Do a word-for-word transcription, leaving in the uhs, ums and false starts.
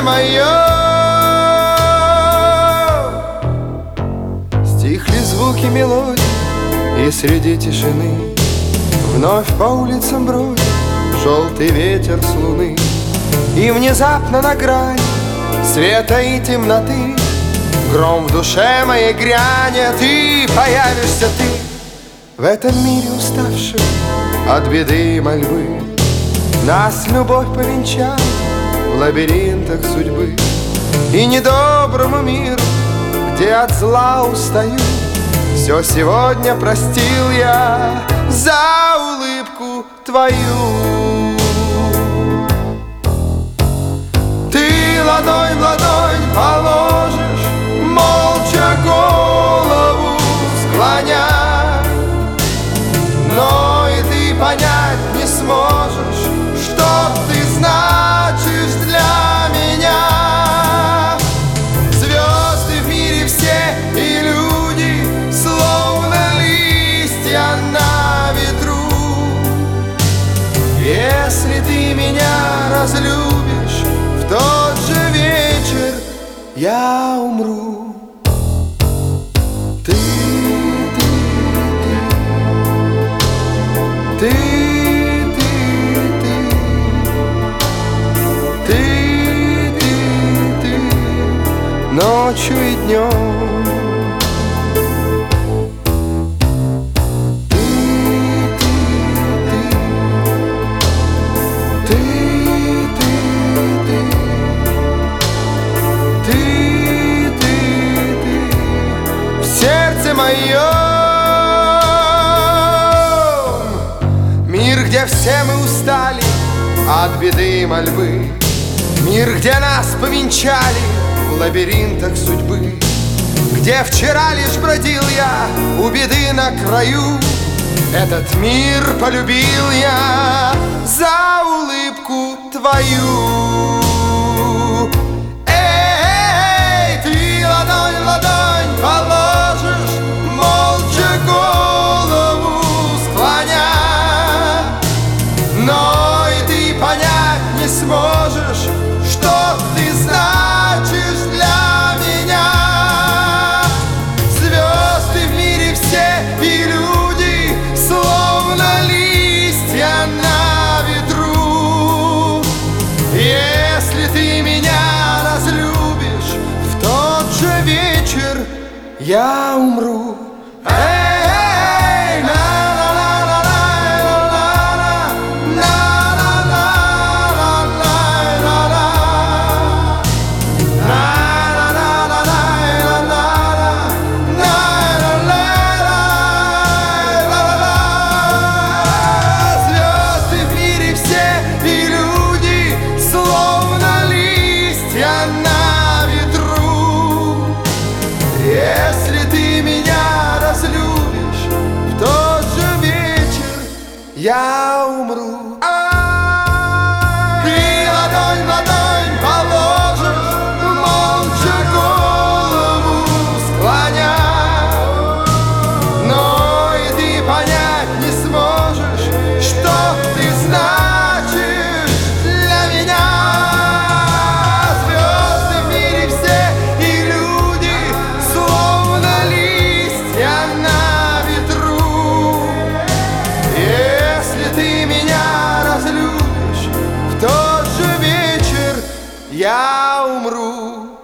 мое. Стихли звуки мелодий, и среди тишины вновь по улицам бродит желтый ветер с луны. И внезапно на грани света и темноты гром в душе моей грянет, и появишься ты в этом мире уставшем от беды и мольбы. Нас любовь повенчала в лабиринтах судьбы, и недоброму миру, где от зла устаю, все сегодня простил я за улыбку твою. Ты ладонь в ладонь положишь, молча голову склоня, но и ты понять не сможешь, что ты значишь для меня. Звезды в мире все и люди, словно листья на ветру. Если ты меня разлюбишь, в тот же вечер я умру. Ты, ты, ты, ты, ты, ты, ты, ты, ты, ночью и днем. Моем мир, где все мы устали от беды и мольбы, мир, где нас повенчали в лабиринтах судьбы, где вчера лишь бродил я у беды на краю. Этот мир полюбил я за улыбку твою. Эй, ты ладонь в ладонь положишь, молча голову склоня, но и ты понять не сможешь, что ты значишь для меня. Звезды в мире все и люди, словно листья на ветру. Если ты меня разлюбишь, в тот же вечер я умру. Я умру. Ты ладонь в ладонь положишь, молча голову склоня, но и ты понять не сможешь, что ты значишь для меня. Звезды в мире все и люди, словно листья на ветру. Если ты меня разлюбишь, в тот же вечер я умру.